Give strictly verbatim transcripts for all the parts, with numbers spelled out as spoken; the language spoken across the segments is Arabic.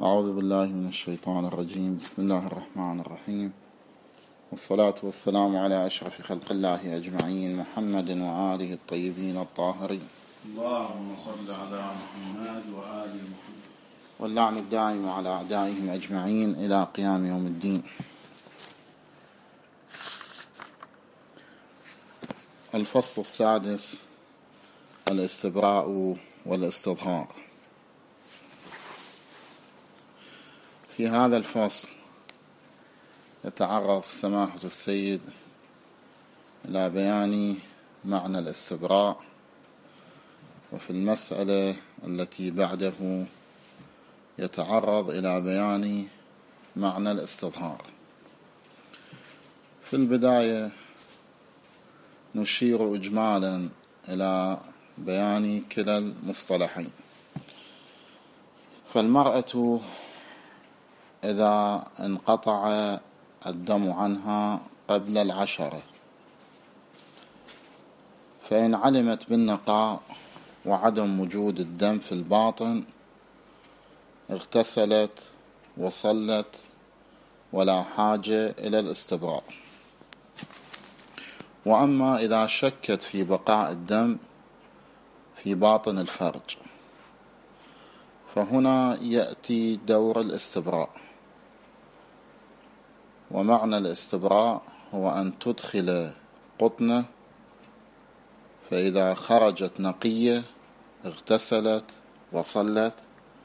أعوذ بالله من الشيطان الرجيم. بسم الله الرحمن الرحيم، والصلاة والسلام على أشرف خلق الله أجمعين، محمد وآله الطيبين الطاهرين. اللهم صل على محمد وآل محمد. واللعن الدائم على أعدائهم أجمعين إلى قيام يوم الدين. الفصل السادس: الاستبراء والاستظهار. في هذا الفصل يتعرض سماحة السيد إلى بيان معنى الاستبراء، وفي المسألة التي بعده يتعرض إلى بيان معنى الاستظهار. في البداية نشير إجمالا إلى بيان كلا المصطلحين. فالمرأة إذا انقطع الدم عنها قبل العشرة، فإن علمت بالنقاء وعدم وجود الدم في الباطن اغتسلت وصلت ولا حاجة إلى الاستبراء. وأما إذا شكت في بقاء الدم في باطن الفرج، فهنا يأتي دور الاستبراء. ومعنى الاستبراء هو أن تدخل قطنة، فإذا خرجت نقية اغتسلت وصلت،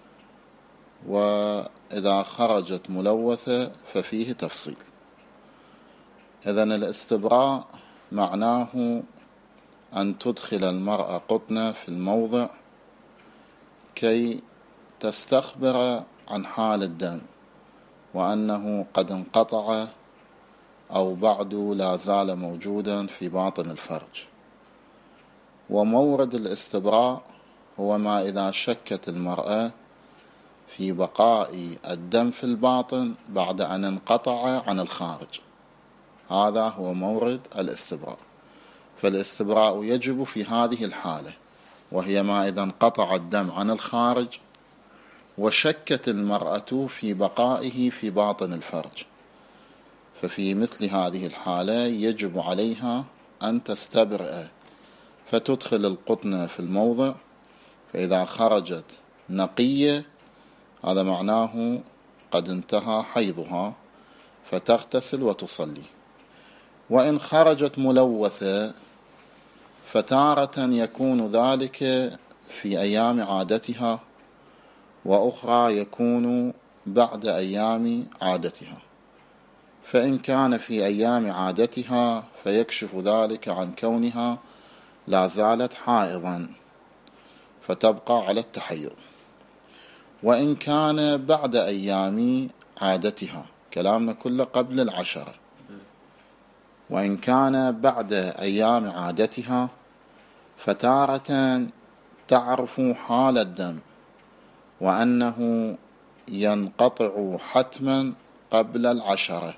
وإذا خرجت ملوثة ففيه تفصيل. إذن الاستبراء معناه أن تدخل المرأة قطنة في الموضع كي تستخبر عن حال الدم، وأنه قد انقطع أو بعد لا زال موجودا في باطن الفرج. ومورد الاستبراء هو ما إذا شكت المرأة في بقاء الدم في الباطن بعد أن انقطع عن الخارج، هذا هو مورد الاستبراء. فالاستبراء يجب في هذه الحالة، وهي ما إذا انقطع الدم عن الخارج وشكت المرأة في بقائه في باطن الفرج. ففي مثل هذه الحالة يجب عليها أن تستبرئ، فتدخل القطنة في الموضع، فإذا خرجت نقية هذا معناه قد انتهى حيضها، فتغتسل وتصلي. وإن خرجت ملوثة فتارة يكون ذلك في أيام عادتها، وأخرى يكون بعد أيام عادتها. فإن كان في أيام عادتها فيكشف ذلك عن كونها لا زالت حائضا فتبقى على التحيض. وإن كان بعد أيام عادتها، كلامنا كله قبل العشرة، وإن كان بعد أيام عادتها فتارة تعرف حال الدم وأنه ينقطع حتما قبل العشرة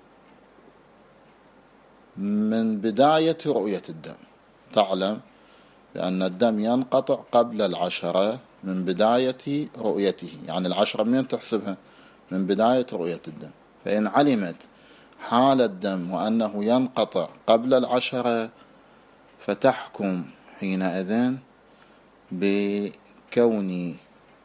من بداية رؤية الدم. تعلم بأن الدم ينقطع قبل العشرة من بداية رؤيته، يعني العشرة من تحسبها؟ من بداية رؤية الدم. فإن علمت حال الدم وأنه ينقطع قبل العشرة فتحكم حينئذ بكون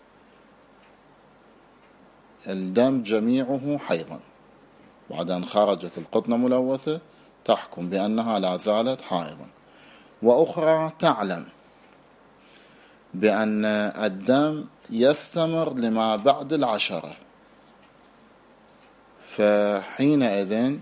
الدم جميعه حيضا. بعد أن خرجت القطنة ملوثة تحكم بأنها لا زالت حائضا. وأخرى تعلم بأن الدم يستمر لما بعد العشرة، فحينئذ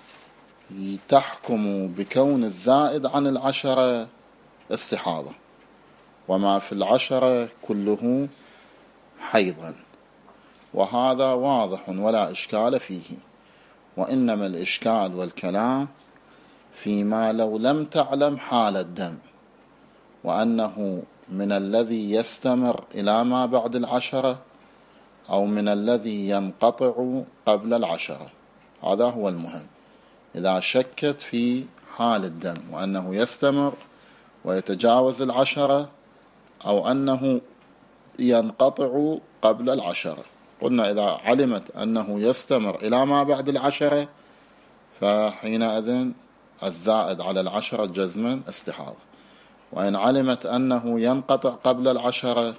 تحكم بكون الزائد عن العشرة استحاضة، وما في العشرة كله حيضا. وهذا واضح ولا إشكال فيه. وإنما الإشكال والكلام فيما لو لم تعلم حال الدم، وأنه من الذي يستمر إلى ما بعد العشرة أو من الذي ينقطع قبل العشرة. هذا هو المهم. إذا شكت في حال الدم وأنه يستمر ويتجاوز العشرة، أو أنه ينقطع قبل العشرة، قلنا إذا علمت أنه يستمر إلى ما بعد العشرة فحينئذ الزائد على العشرة جزما استحاضة، وإن علمت أنه ينقطع قبل العشرة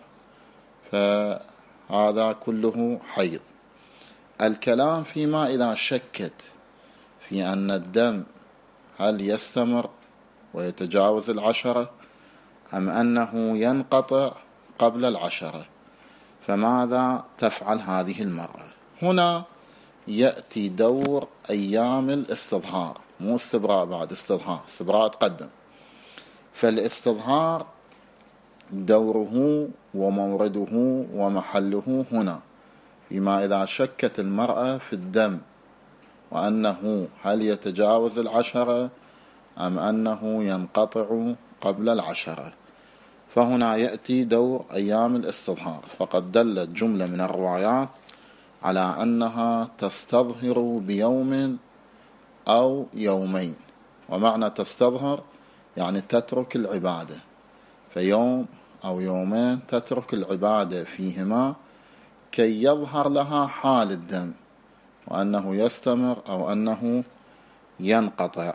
فهذا كله حيض. الكلام فيما إذا شكت في أن الدم هل يستمر ويتجاوز العشرة أم أنه ينقطع قبل العشرة، فماذا تفعل هذه المرأة؟ هنا يأتي دور أيام الاستظهار، مو استبراء بعد، استظهار، استبراء تقدم. فالاستظهار دوره ومورده ومحله هنا فيما إذا شكت المرأة في الدم وأنه هل يتجاوز العشرة أم أنه ينقطع قبل العشرة، فهنا يأتي دور أيام الاستظهار. فقد دلت جملة من الروايات على أنها تستظهر بيوم أو يومين، ومعنى تستظهر يعني تترك العبادة، فيوم أو يومين تترك العبادة فيهما كي يظهر لها حال الدم وأنه يستمر أو أنه ينقطع،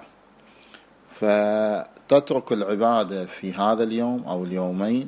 فتترك العبادة في هذا اليوم أو اليومين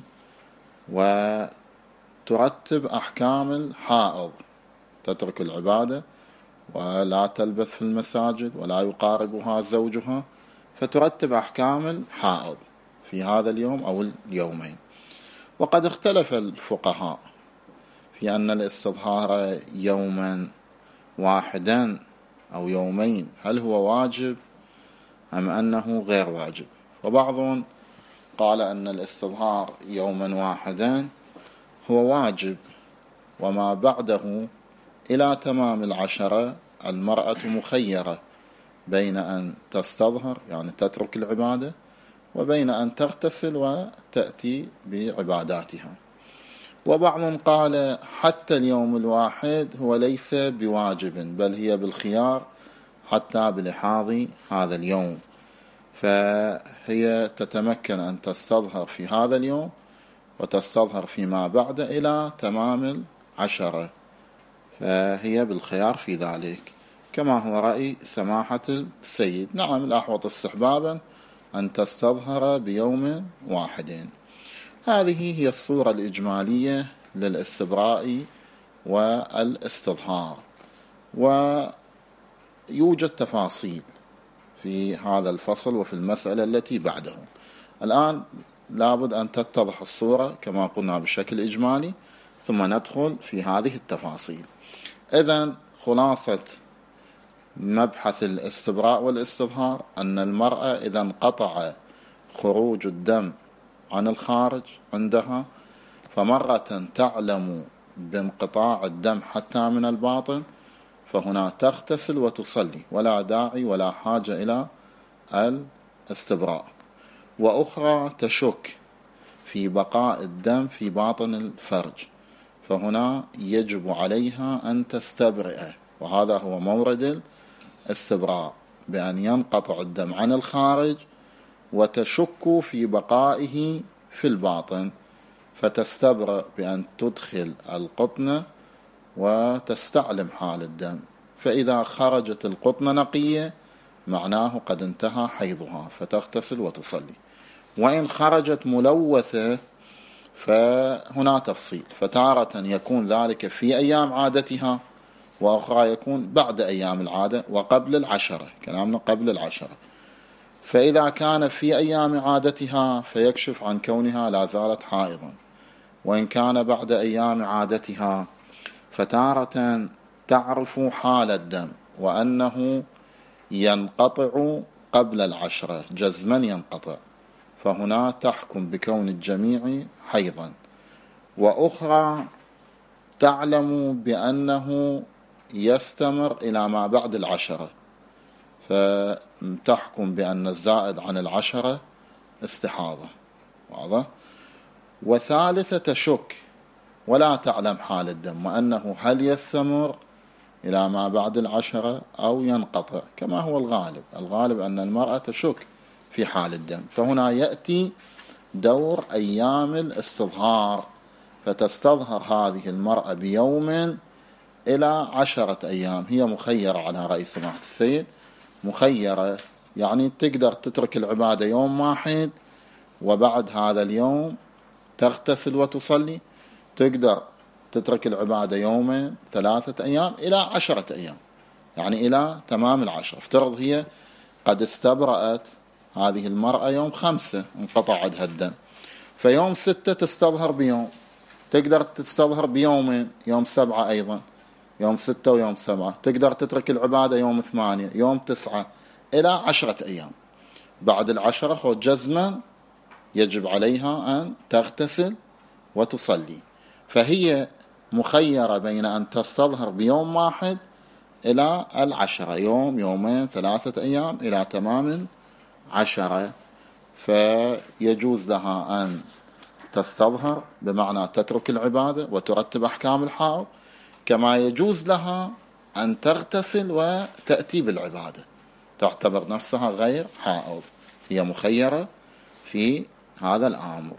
وترتب أحكام الحائض، تترك العبادة ولا تلبث في المساجد ولا يقاربها زوجها، فترتب أحكام الحائض في هذا اليوم أو اليومين. وقد اختلف الفقهاء في أن الاستظهار يوما واحدا أو يومين هل هو واجب أم أنه غير واجب، وبعضهم قال أن الاستظهار يوما واحدا هو واجب، وما بعده إلى تمام العشرة المرأة مخيرة بين أن تستظهر يعني تترك العبادة وبين أن تغتسل وتأتي بعباداتها. وبعضهم قال حتى اليوم الواحد هو ليس بواجب بل هي بالخيار حتى بلحاظ هذا اليوم، فهي تتمكن أن تستظهر في هذا اليوم وتستظهر فيما بعد إلى تمام العشرة، فهي بالخيار في ذلك، كما هو رأي سماحة السيد. نعم الأحوط استحبابا أن تستظهر بيوم واحد. هذه هي الصورة الإجمالية للاستبراء والاستظهار، ويوجد تفاصيل في هذا الفصل وفي المسألة التي بعده. الآن لابد أن تتضح الصورة كما قلنا بشكل إجمالي ثم ندخل في هذه التفاصيل. إذن خلاصة مبحث الاستبراء والاستظهار أن المرأة إذا انقطع خروج الدم عن الخارج عندها فمرة تعلم بانقطاع الدم حتى من الباطن فهنا تغتسل وتصلي ولا داعي ولا حاجة إلى الاستبراء، وأخرى تشك في بقاء الدم في باطن الفرج فهنا يجب عليها أن تستبرئ، وهذا هو مورد الاستبراء بأن ينقطع الدم عن الخارج وتشك في بقائه في الباطن فتستبرئ بأن تدخل القطنة وتستعلم حال الدم، فإذا خرجت القطنة نقية معناه قد انتهى حيضها فتغتسل وتصلي، وإن خرجت ملوثة فهنا تفصيل، فتارة يكون ذلك في أيام عادتها وأخرى يكون بعد أيام العادة وقبل العشرة، كلامنا قبل العشرة. فإذا كان في أيام عادتها فيكشف عن كونها لا زالت حائضا، وإن كان بعد أيام عادتها فتارة تعرف حال الدم وأنه ينقطع قبل العشرة جزما ينقطع، فهنا تحكم بكون الجميع حيضا، وأخرى تعلم بأنه يستمر إلى ما بعد العشرة فتحكم بأن الزائد عن العشرة استحاضة، واضح؟ وثالثة تشك ولا تعلم حال الدم وأنه هل يستمر إلى ما بعد العشرة أو ينقطع كما هو الغالب، الغالب أن المرأة تشك في حال الدم، فهنا يأتي دور أيام الاستظهار فتستظهر هذه المرأة بيوم إلى عشرة أيام. هي مخيرة على رأي سماحة السيد، مخيرة، يعني تقدر تترك العبادة يوم واحد وبعد هذا اليوم تغتسل وتصلي، تقدر تترك العبادة يومين ثلاثة أيام إلى عشرة أيام، يعني إلى تمام العشرة. افترض هي قد استبرأت هذه المرأة يوم خمسة انقطع عندها الدم، فيوم ستة تستظهر بيوم، تقدر تستظهر بيومين، يوم سبعة أيضا، يوم ستة ويوم سبعة، تقدر تترك العبادة يوم ثمانية، يوم تسعة، إلى عشرة أيام. بعد العشرة هو جزما يجب عليها أن تغتسل وتصلي. فهي مخيرة بين أن تستظهر بيوم واحد إلى العشرة، يوم يومين ثلاثة أيام إلى تمام عشرة. فيجوز لها أن تستظهر بمعنى تترك العبادة وترتب أحكام الحائض، كما يجوز لها أن تغتسل وتأتي بالعبادة، تعتبر نفسها غير حائض. هي مخيرة في هذا الأمر.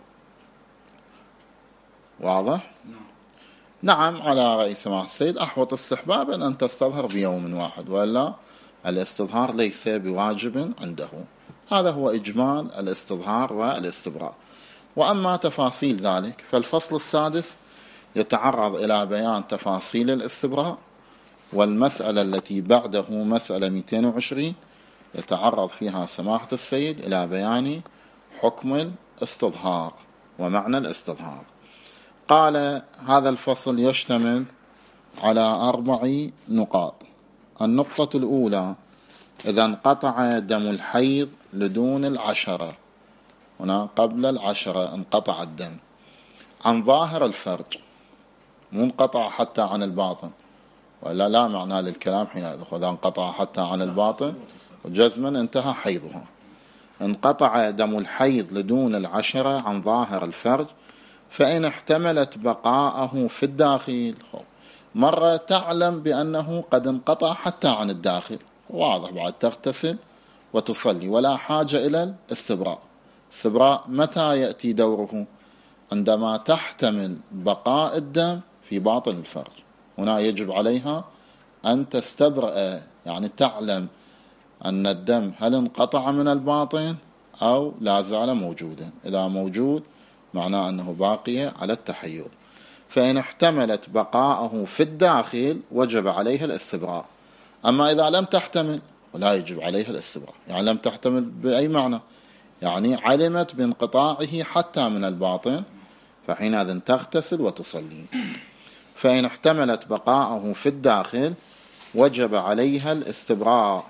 واضح؟ نعم، على رأي سماحة السيد أحوط استحبابا أن تستظهر بيوم واحد، وإلا الاستظهار ليس بواجب عنده. هذا هو إجمال الاستظهار والاستبراء. وأما تفاصيل ذلك فالفصل السادس يتعرض إلى بيان تفاصيل الاستبراء، والمسألة التي بعده مسألة مئتين وعشرين يتعرض فيها سماحة السيد إلى بيان حكم الاستظهار ومعنى الاستظهار. قال هذا الفصل يشتمل على أربع نقاط. النقطة الأولى: إذا انقطع دم الحيض لدون العشرة، هنا قبل العشرة انقطع الدم عن ظاهر الفرج، مو انقطع حتى عن الباطن، ولا لا معنى للكلام حينئذ. إذا انقطع حتى عن الباطن جزما انتهى حيضها. انقطع دم الحيض لدون العشرة عن ظاهر الفرج، فإن احتملت بقاءه في الداخل، مرة تعلم بأنه قد انقطع حتى عن الداخل، واضح، بعد تغتسل وتصلي ولا حاجة إلى الاستبراء. الاستبراء متى يأتي دوره؟ عندما تحتمل بقاء الدم في باطن الفرج، هنا يجب عليها أن تستبرأ، يعني تعلم أن الدم هل انقطع من الباطن أو لا زال موجودا. إذا موجود معناه أنه باقي على التحيض. فإن احتملت بقاءه في الداخل وجب عليها الاستبراء. أما إذا لم تحتمل ولا يجب عليها الاستبراء. يعني لم تحتمل بأي معنى؟ يعني علمت بانقطاعه حتى من الباطن، فحينئذ تغتسل وتصلي. فإن احتملت بقاءه في الداخل وجب عليها الاستبراء.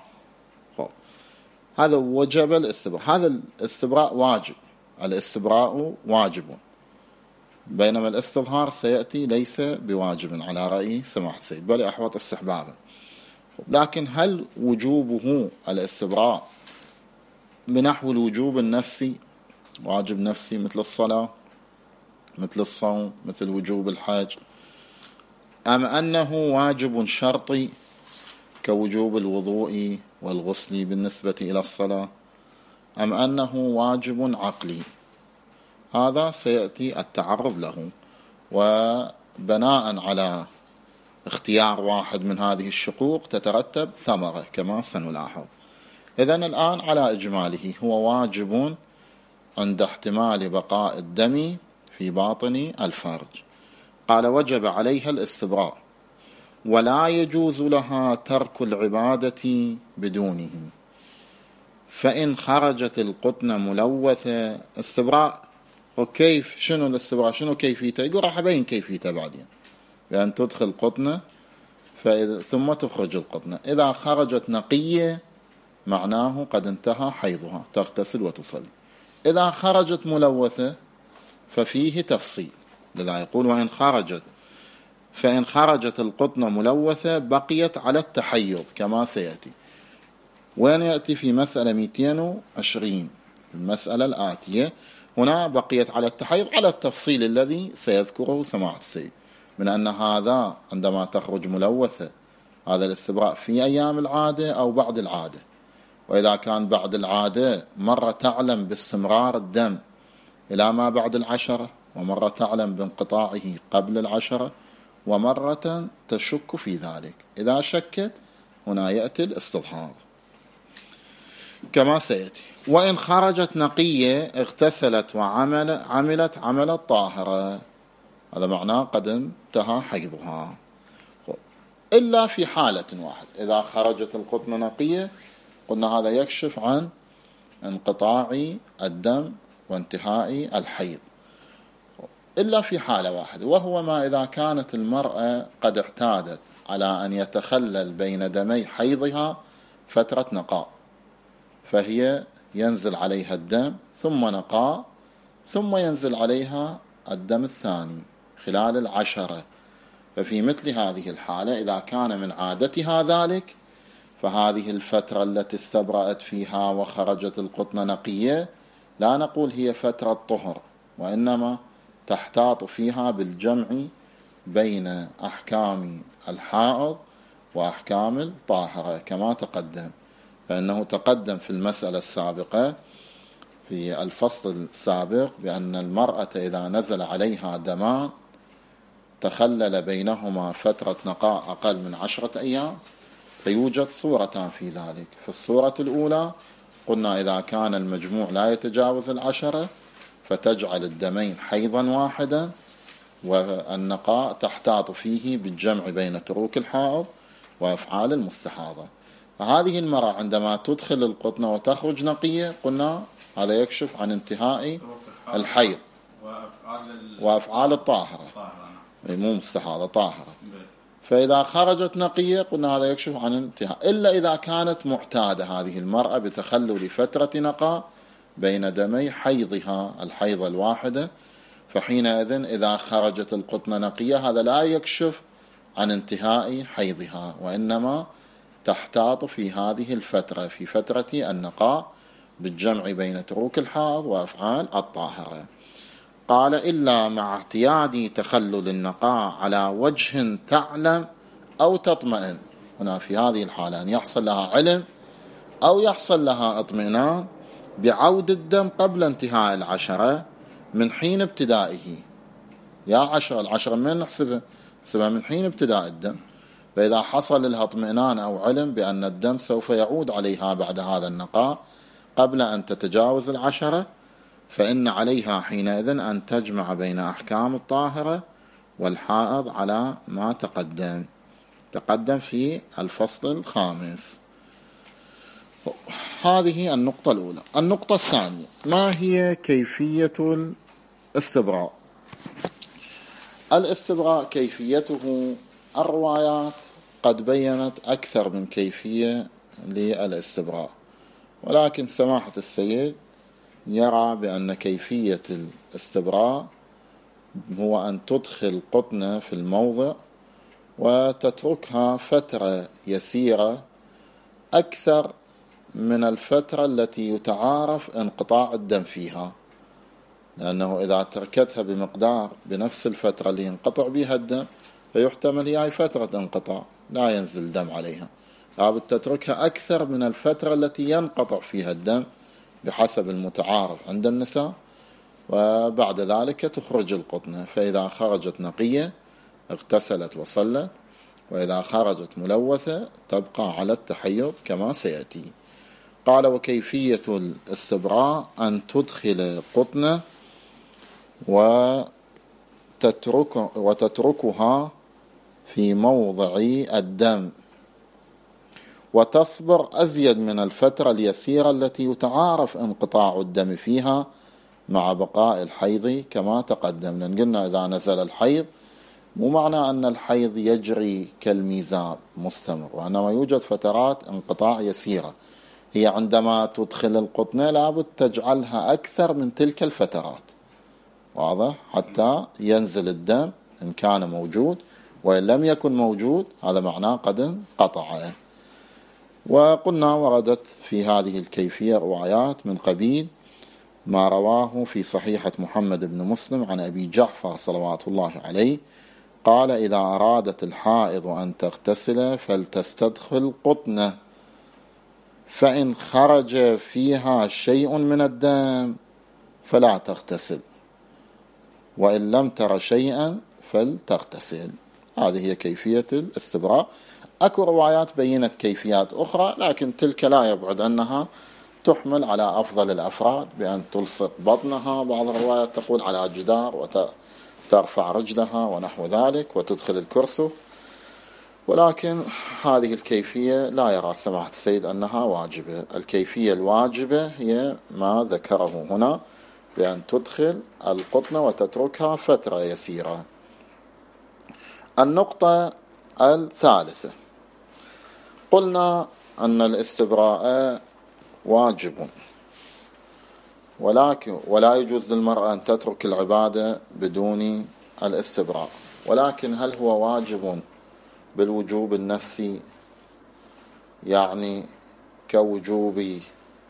هذا وجب الاستبراء، هذا الاستبراء واجب، الاستبراء واجب، بينما الاستظهار سيأتي ليس بواجب على رأي سماحة السيد، بل أحوط استحبابا. لكن هل وجوبه الاستبراء بنحو الوجوب النفسي، واجب نفسي مثل الصلاة مثل الصوم مثل وجوب الحج، أم أنه واجب شرطي كوجوب الوضوء والغسل بالنسبة إلى الصلاة، أم أنه واجب عقلي؟ هذا سيأتي التعرض له، وبناء على اختيار واحد من هذه الشقوق تترتب ثمرة كما سنلاحظ. إذن الآن على إجماله هو واجب عند احتمال بقاء الدم في باطن الفرج. قال وجب عليها الاستبراء، ولا يجوز لها ترك العبادة بدونه. فإن خرجت القطن ملوثة، استبراء وكيف؟ شنو الاستبراء؟ شنو كيفيته؟ يقول راح أبين كيفيته بعدين، لأن تدخل قطنة ثم تخرج القطنة. إذا خرجت نقية معناه قد انتهى حيضها، تغتسل وتصلي. إذا خرجت ملوثة ففيه تفصيل، لذا يقول وإن خرجت، فإن خرجت القطنة ملوثة بقيت على التحيض كما سيأتي. وين يأتي؟ في مسألة مئتين وعشرين، المسألة الآتية. هنا بقيت على التحيض على التفصيل الذي سيذكره سماحة السيد، من أن هذا عندما تخرج ملوثة هذا الاستبراء في أيام العادة أو بعد العادة. وإذا كان بعد العادة مرة تعلم باستمرار الدم إلى ما بعد العشرة، ومرة تعلم بانقطاعه قبل العشرة، ومرة تشك في ذلك. إذا شكت هنا يأتي الاستظهار كما سيأتي. وإن خرجت نقية اغتسلت وعمل عملت عمل الطاهرة، هذا معناه قد انتهى حيضها، إلا في حالة واحدة. إذا خرجت القطنة نقية قلنا هذا يكشف عن انقطاع الدم وانتهاء الحيض، إلا في حالة واحدة، وهو ما إذا كانت المرأة قد اعتادت على أن يتخلل بين دمي حيضها فترة نقاء، فهي ينزل عليها الدم ثم نقاء ثم ينزل عليها الدم الثاني خلال العشرة. ففي مثل هذه الحالة إذا كان من عادتها ذلك، فهذه الفترة التي استبرأت فيها وخرجت القطنة نقية لا نقول هي فترة طهر، وإنما تحتاط فيها بالجمع بين أحكام الحائض وأحكام الطاهرة كما تقدم. فإنه تقدم في المسألة السابقة في الفصل السابق بأن المرأة إذا نزل عليها دمان تخلل بينهما فترة نقاء أقل من عشرة أيام، فيوجد صورتان في ذلك. في الصورة الأولى قلنا إذا كان المجموع لا يتجاوز العشرة فتجعل الدمين حيضا واحدا، والنقاء تحتاط فيه بالجمع بين تروك الحائض وأفعال المستحاضة. فهذه المرأة عندما تدخل القطنة وتخرج نقية قلنا هذا يكشف عن انتهاء الحيض وأفعال الطاهرة، مو مستحاضة طاهرة. فإذا خرجت نقية قلنا هذا يكشف عن انتهاء، إلا إذا كانت معتادة هذه المرأة بتخلل فترة نقاء بين دمي حيضها الحيض الواحدة، فحينئذ إذا خرجت القطنة نقية هذا لا يكشف عن انتهاء حيضها، وإنما تحتاط في هذه الفترة في فترة النقاء بالجمع بين تروك الحائض وأفعال الطاهرة. قال إلا مع اعتياد تخلل النقاء على وجه تعلم أو تطمئن. هنا في هذه الحالة أن يحصل لها علم أو يحصل لها اطمئنان بعود الدم قبل انتهاء العشرة من حين ابتدائه. يا عشرة العشرة من نحسبها؟ نحسبها من حين ابتداء الدم. فإذا حصل لها اطمئنان أو علم بأن الدم سوف يعود عليها بعد هذا النقاء قبل أن تتجاوز العشرة، فإن عليها حينئذ أن تجمع بين أحكام الطاهرة والحائض على ما تقدم تقدم في الفصل الخامس. هذه النقطة الأولى. النقطة الثانية، ما هي كيفية الاستبراء؟ الاستبراء كيفيته الروايات قد بيّنت أكثر من كيفية للاستبراء، ولكن سماحة السيد يرى بأن كيفية الاستبراء هو أن تدخل قطنة في الموضع وتتركها فترة يسيرة أكثر من الفترة التي يتعارف انقطاع الدم فيها، لأنه إذا تركتها بمقدار بنفس الفترة اللي ينقطع بها الدم فيحتمل هي فترة انقطاع لا ينزل دم عليها، لابد تتركها أكثر من الفترة التي ينقطع فيها الدم بحسب المتعارف عند النساء، وبعد ذلك تخرج القطنة. فإذا خرجت نقية اغتسلت وصلت، وإذا خرجت ملوثة تبقى على التحيض كما سيأتي. قال وكيفية الاستبراء أن تدخل قطنة وتترك وتتركها في موضع الدم وتصبر أزيد من الفترة اليسيرة التي يتعارف انقطاع الدم فيها مع بقاء الحيض كما تقدم. لأن قلنا إذا نزل الحيض مو معنى أن الحيض يجري كالميزاب مستمر، وإنما يوجد فترات انقطاع يسيرة، هي عندما تدخل القطنة لابد تجعلها أكثر من تلك الفترات، واضح، حتى ينزل الدم إن كان موجود، وإن لم يكن موجود هذا معناه قد انقطع. وقلنا وردت في هذه الكيفية روايات من قبيل ما رواه في صحيحة محمد بن مسلم عن أبي جعفر صلوات الله عليه قال إذا أرادت الحائض أن تغتسل فلتستدخل قطنة، فإن خرج فيها شيء من الدم فلا تغتسل، وإن لم تر شيئا فلتغتسل. هذه هي كيفية الاستبراء. أكو روايات بينت كيفيات أخرى، لكن تلك لا يبعد أنها تحمل على أفضل الأفراد بأن تلصق بطنها، بعض الروايات تقول على جدار وترفع رجلها ونحو ذلك وتدخل الكرسي، ولكن هذه الكيفية لا يرى سماحة السيد أنها واجبة. الكيفية الواجبة هي ما ذكره هنا، بأن تدخل القطنة وتتركها فترة يسيرة. النقطة الثالثة، قلنا أن الاستبراء واجب، ولكن ولا يجوز للمرأة أن تترك العبادة بدون الاستبراء، ولكن هل هو واجب بالوجوب النفسي، يعني كوجوب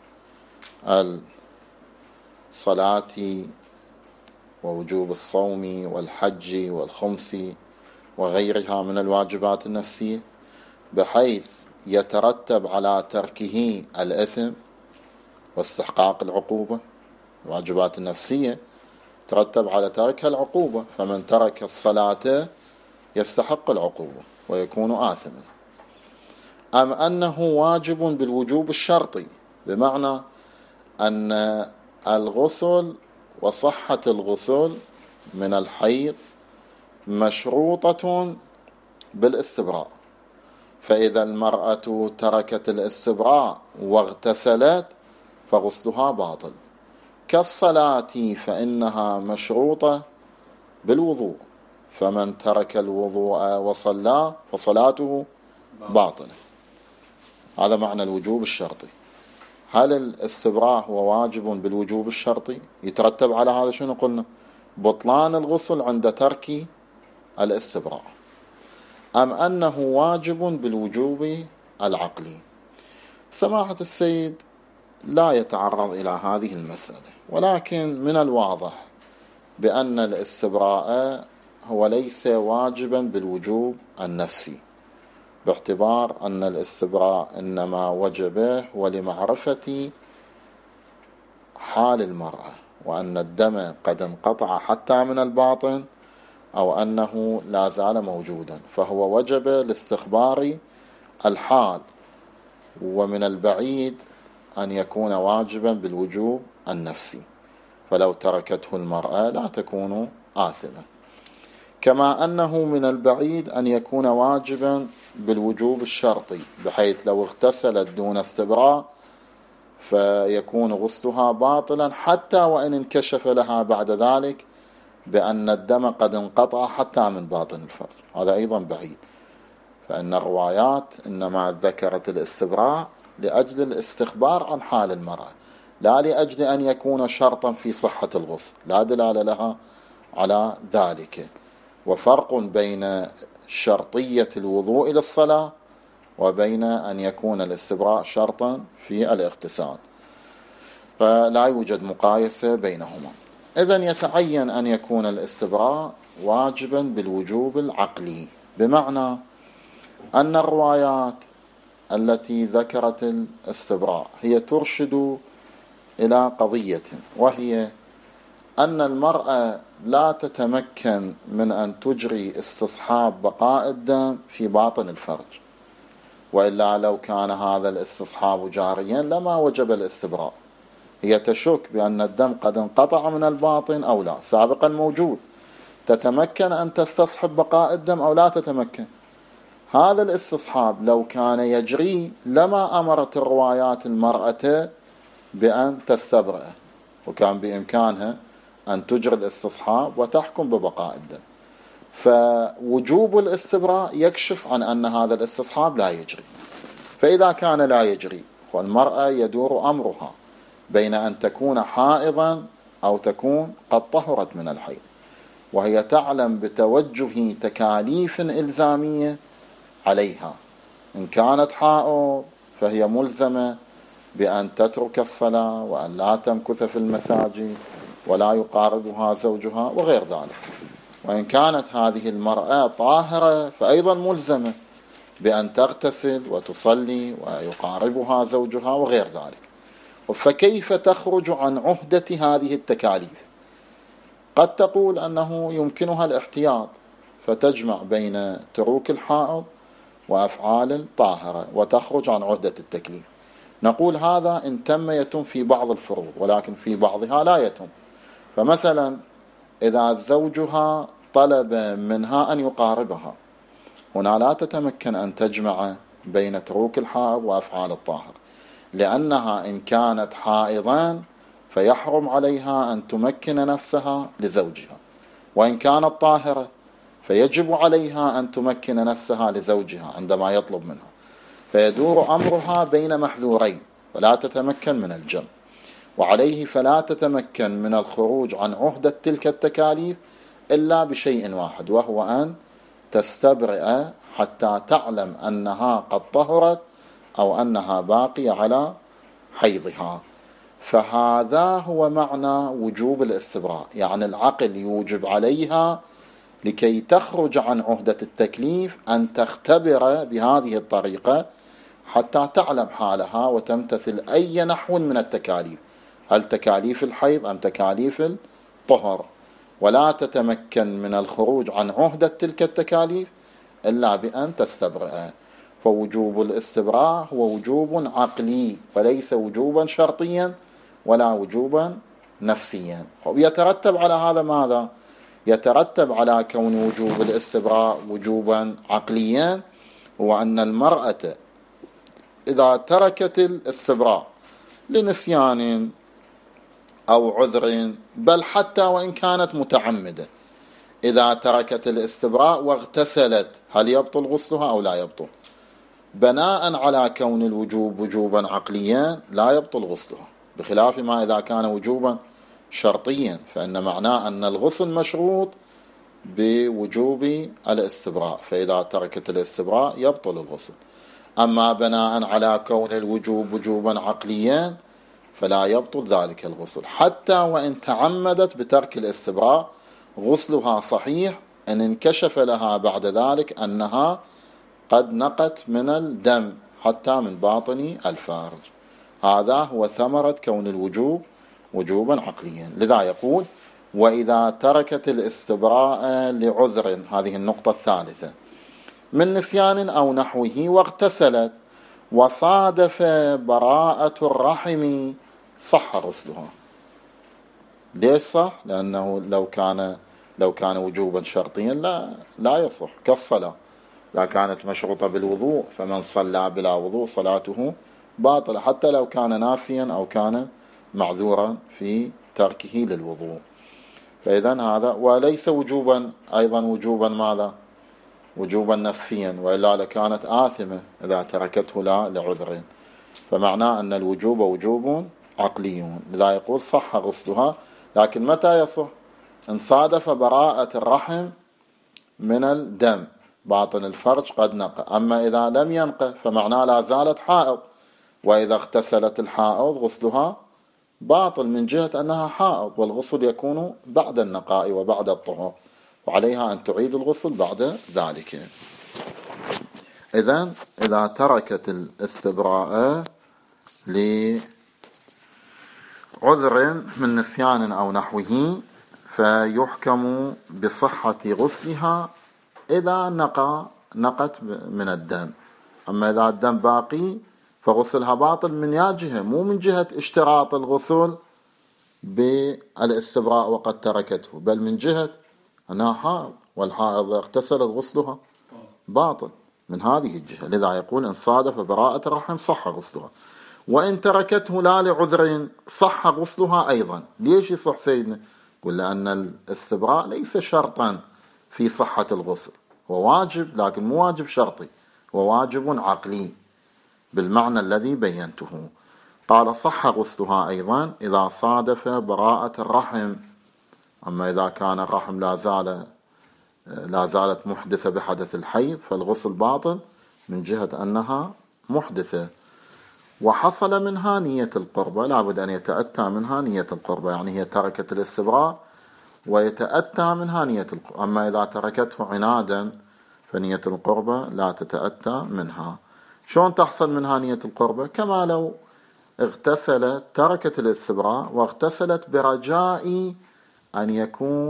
الصلاة ووجوب الصوم والحج والخمس وغيرها من الواجبات النفسية، بحيث يترتب على تركه الإثم واستحقاق العقوبة؟ الواجبات النفسية ترتب على تركها العقوبة، فمن ترك الصلاة يستحق العقوبة ويكون آثما. أم أنه واجب بالوجوب الشرطي، بمعنى أن الغسل وصحة الغسل من الحيض مشروطة بالاستبراء، فإذا المرأة تركت الاستبراء واغتسلت فغسلها باطل، كالصلاة فإنها مشروطة بالوضوء، فمن ترك الوضوء وصلى فصلاته باطلة. هذا معنى الوجوب الشرطي. هل الاستبراء هو واجب بالوجوب الشرطي؟ يترتب على هذا شنو قلنا؟ بطلان الغسل عند ترك الاستبراء. أم أنه واجب بالوجوب العقلي؟ سماحة السيد لا يتعرض إلى هذه المسألة، ولكن من الواضح بأن الاستبراء هو ليس واجبا بالوجوب النفسي، باعتبار أن الاستبراء إنما وجب ولمعرفة حال المرأة، وأن الدم قد انقطع حتى من الباطن أو أنه لا زال موجودا، فهو وجب لاستخبار الحال، ومن البعيد أن يكون واجبا بالوجوب النفسي، فلو تركته المرأة لا تكون آثمة. كما أنه من البعيد أن يكون واجبا بالوجوب الشرطي، بحيث لو اغتسلت دون استبراء فيكون غسلها باطلا، حتى وإن انكشف لها بعد ذلك بأن الدم قد انقطع حتى من باطن الفرج، هذا أيضا بعيد. فإن الروايات إنما ذكرت الاستبراء لأجل الاستخبار عن حال المرأة، لا لأجل أن يكون شرطا في صحة الغسل، لا دلالة لها على ذلك. وفرق بين شرطية الوضوء للصلاة وبين أن يكون الاستبراء شرطا في الاغتسال، فلا يوجد مقايسة بينهما. إذن يتعين أن يكون الاستبراء واجبا بالوجوب العقلي، بمعنى أن الروايات التي ذكرت الاستبراء هي ترشد إلى قضية، وهي أن المرأة لا تتمكن من أن تجري استصحاب بقاء الدم في باطن الفرج، وإلا لو كان هذا الاستصحاب جاريا لما وجب الاستبراء. هي تشك بأن الدم قد انقطع من الباطن أو لا، سابقا موجود، تتمكن أن تستصحب بقاء الدم أو لا تتمكن. هذا الاستصحاب لو كان يجري لما أمرت الروايات المرأة بأن تستبرأ، وكان بإمكانها أن تجري الاستصحاب وتحكم ببقاء الدم. فوجوب الاستبراء يكشف عن أن هذا الاستصحاب لا يجري. فإذا كان لا يجري، والمرأة يدور أمرها بين أن تكون حائضا أو تكون قد طهرت من الحيض، وهي تعلم بتوجه تكاليف إلزامية عليها. إن كانت حائض فهي ملزمة بأن تترك الصلاة وأن لا تمكث في المساجد ولا يقاربها زوجها وغير ذلك. وإن كانت هذه المرأة طاهرة فأيضا ملزمة بأن تغتسل وتصلي ويقاربها زوجها وغير ذلك. فكيف تخرج عن عهدة هذه التكاليف؟ قد تقول أنه يمكنها الاحتياط، فتجمع بين تروك الحائض وأفعال الطاهرة وتخرج عن عهدة التكليف. نقول هذا إن تم يتم في بعض الفروض، ولكن في بعضها لا يتم. فمثلا إذا زوجها طلب منها أن يقاربها، هنا لا تتمكن أن تجمع بين تروك الحائض وأفعال الطاهر، لأنها إن كانت حائضان فيحرم عليها أن تمكن نفسها لزوجها، وإن كانت طاهرة فيجب عليها أن تمكن نفسها لزوجها عندما يطلب منها، فيدور أمرها بين محذورين ولا تتمكن من الجمع. وعليه فلا تتمكن من الخروج عن عهدة تلك التكاليف إلا بشيء واحد، وهو أن تستبرئ حتى تعلم أنها قد طهرت أو أنها باقية على حيضها. فهذا هو معنى وجوب الاستبراء، يعني العقل يوجب عليها لكي تخرج عن عهدة التكليف أن تختبر بهذه الطريقة حتى تعلم حالها وتمتثل أي نحو من التكاليف، هل تكاليف الحيض أم تكاليف الطهر، ولا تتمكن من الخروج عن عهدة تلك التكاليف إلا بأن تستبرئ. فوجوب الاستبراء هو وجوب عقلي وليس وجوبا شرطيا ولا وجوبا نفسيا. يترتب على هذا ماذا؟ يترتب على كون وجوب الاستبراء وجوبا عقليا هو أن المرأة إذا تركت الاستبراء لنسيان أو عذر، بل حتى وإن كانت متعمدة، إذا تركت الاستبراء واغتسلت هل يبطل غسلها أو لا يبطل؟ بناء على كون الوجوب وجوبا عقليا لا يبطل غسلها، بخلاف ما إذا كان وجوبا شرطيا، فإن معناه أن الغسل مشروط بوجوب الاستبراء، فإذا تركت الاستبراء يبطل الغسل. أما بناء على كون الوجوب وجوبا عقليا فلا يبطل ذلك الغسل، حتى وإن تعمدت بترك الاستبراء غسلها صحيح إن انكشف لها بعد ذلك أنها قد نقت من الدم حتى من باطن الفارج. هذا هو ثمرة كون الوجوب وجوبا عقليا. لذا يقول وإذا تركت الاستبراء لعذر، هذه النقطة الثالثة، من نسيان أو نحوه واغتسلت وصادف براءة الرحم صح غسلها. ليش صح؟ لأنه لو كان لو كان وجوبا شرطيا لا لا يصح، كالصلاة إذا كانت مشروطة بالوضوء فمن صلى بلا وضوء صلاته باطلة، حتى لو كان ناسيا أو كان معذورا في تركه للوضوء. فإذن هذا وليس وجوبا أيضا وجوبا ماذا؟ وجوبا نفسيا، وإلا لكانت آثمة إذا تركته لا لعذر. فمعناه أن الوجوب وجوب عقلي. لذا يقول صح غسلها، لكن متى يصح؟ إن صادف براءة الرحم من الدم، باطن الفرج قد نقى. أما إذا لم ينقى فمعناه لا زالت حائض، وإذا اغتسلت الحائض غسلها باطل من جهة أنها حائض، والغسل يكون بعد النقاء وبعد الطهور، وعليها أن تعيد الغسل بعد ذلك. إذن إذا تركت الاستبراء لعذر من نسيان أو نحوه فيحكم بصحة غسلها إذا نقى نقت من الدم. أما إذا الدم باقي فغسلها باطل من يا جهة، مو من جهة اشتراط الغسل بالاستبراء وقد تركته، بل من جهة أنها حائض، والحائض اغتسلت غسلها باطل من هذه الجهة. لذا يقول إن صادف براءة الرحم صح غسلها، وإن تركته لا لعذر صح غسلها أيضا. ليش يصح سيدنا؟ قل لأن الاستبراء ليس شرطا في صحة الغسل، هو واجب لكن مو واجب شرطي، هو واجب عقلي بالمعنى الذي بينته. قال صح غسلها أيضا إذا صادف براءة الرحم. أما إذا كان الرحم لا زال لا زالت محدثة بحدث الحيض فالغسل باطل من جهة أنها محدثة. وحصل منها نية القربة، لابد أن يتأتى منها نية القربة، يعني هي تركت الاستبراء ويتأتى منها نية القربة. أما إذا تركته عنادا فنية القربة لا تتأتى منها. شلون تحصل منها نية القربة؟ كما لو اغتسلت، تركت الاستبراء واغتسلت برجاء أن يكون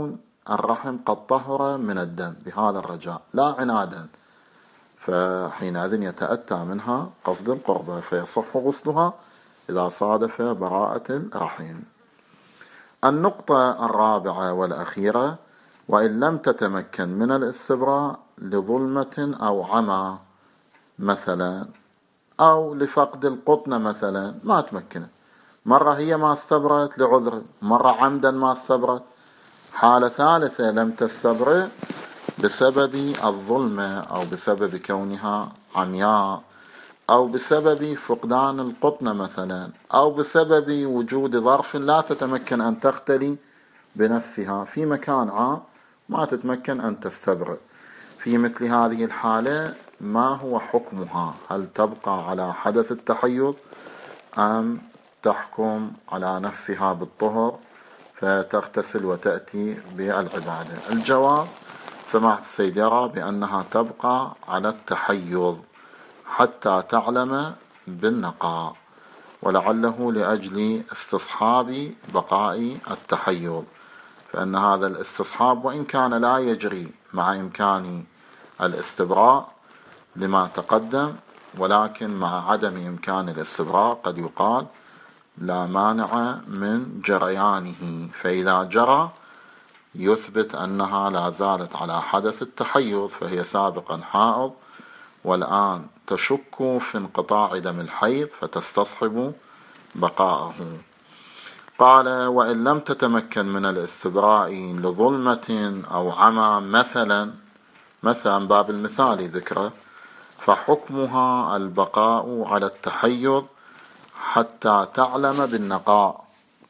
الرحم قد طهر من الدم بهذا الرجاء لا عنادا، فحينئذ يتأتى منها قصد القربة فيصح غسلها إذا صادف براءة الرحم. النقطة الرابعة والأخيرة: وإن لم تتمكن من الاستبراء لظلمة أو عمى مثلا أو لفقد القطنة مثلا، ما تمكنت، مرة هي ما استبرت لعذر، مرة عمدا ما استبرت، حالة ثالثة لم تستبرئ بسبب الظلمة أو بسبب كونها عمياء أو بسبب فقدان القطنة مثلا أو بسبب وجود ظرف لا تتمكن أن تختلي بنفسها في مكان عام، ما تتمكن أن تستبرئ. في مثل هذه الحالة ما هو حكمها؟ هل تبقى على حدث التحيض أم تحكم على نفسها بالطهر فتغتسل وتأتي بالعبادة؟ الجواب: سماحة السيد يرى بأنها تبقى على التحيض حتى تعلم بالنقاء، ولعله لأجل استصحاب بقاء التحيض، فإن هذا الاستصحاب وإن كان لا يجري مع إمكان الاستبراء لما تقدم، ولكن مع عدم إمكان الاستبراء قد يقال لا مانع من جريانه، فإذا جرى يثبت أنها لا زالت على حدث التحيض، فهي سابقا حائض والآن تشك في انقطاع دم الحيض فتستصحب بقاءه. قال: وإن لم تتمكن من الاستبراء لظلمة أو عمى مثلا، مثلا باب المثال ذكره، فحكمها البقاء على التحيض حتى تعلم بالنقاء،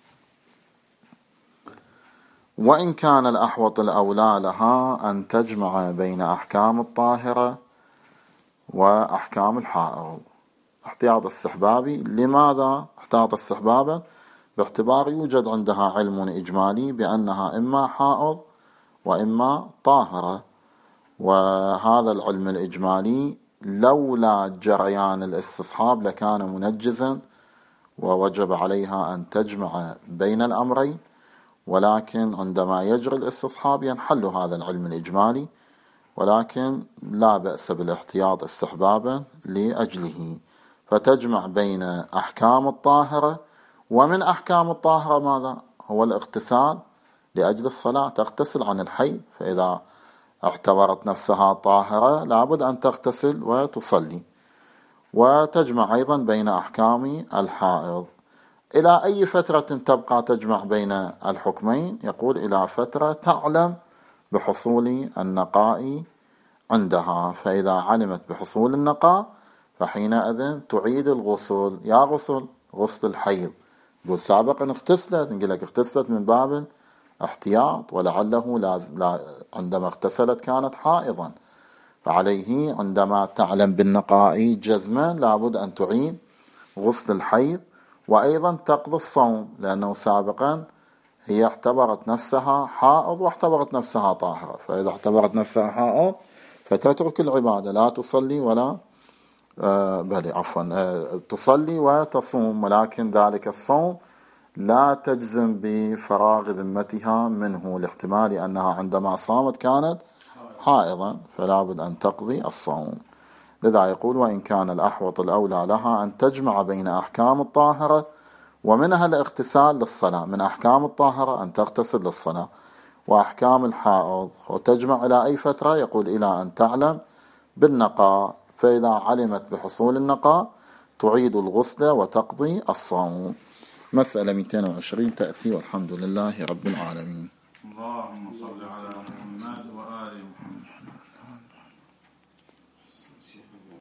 وإن كان الأحوط الأولى لها أن تجمع بين أحكام الطاهرة وأحكام الحائض. احتياط استحبابي. لماذا احتاط استحبابا؟ باعتبار يوجد عندها علم إجمالي بأنها إما حائض وإما طاهرة، وهذا العلم الإجمالي لولا جريان الاستصحاب لكان منجزا ووجب عليها أن تجمع بين الأمرين، ولكن عندما يجري الاستصحاب ينحل هذا العلم الإجمالي، ولكن لا بأس بالاحتياط استحبابا لأجله، فتجمع بين أحكام الطاهرة، ومن أحكام الطاهرة ماذا؟ هو الاغتسال لأجل الصلاة، تغتسل عن الحيض، فإذا اعتبرت نفسها طاهرة لابد أن تغتسل وتصلي، وتجمع أيضا بين أحكام الحائض. إلى أي فترة تبقى تجمع بين الحكمين؟ يقول: إلى فترة تعلم بحصول النقاء عندها، فإذا علمت بحصول النقاء فحينئذ تعيد الغسل. يا غسل غسل الحيض، يقول سابقا اغتسلت، نقول لك اغتسلت من باب احتياط، ولعله لا عندما اغتسلت كانت حائضا، فعليه عندما تعلم بالنقاء جزما لابد أن تعيد غسل الحيض، وأيضا تقضي الصوم، لأنه سابقا هي اعتبرت نفسها حائض واعتبرت نفسها طاهرة، فإذا اعتبرت نفسها حائض فتترك العبادة، لا تصلي ولا آه بل عفوا آه تصلي وتصوم، ولكن ذلك الصوم لا تجزم بفراغ ذمتها منه، لاحتمال أنها عندما صامت كانت حائضا، فلا بد أن تقضي الصوم. لذا يقول: وإن كان الأحوط الأولى لها أن تجمع بين أحكام الطاهرة ومنها الاغتسال للصلاة، من أحكام الطاهرة أن تغتسل للصلاة، وأحكام الحائض، وتجمع إلى أي فترة؟ يقول: إلى أن تعلم بالنقاء، فإذا علمت بحصول النقاء تعيد الغسل وتقضي الصوم. مسألة مئتين وعشرين تأتي، والحمد لله رب العالمين. اللهم صل على محمد.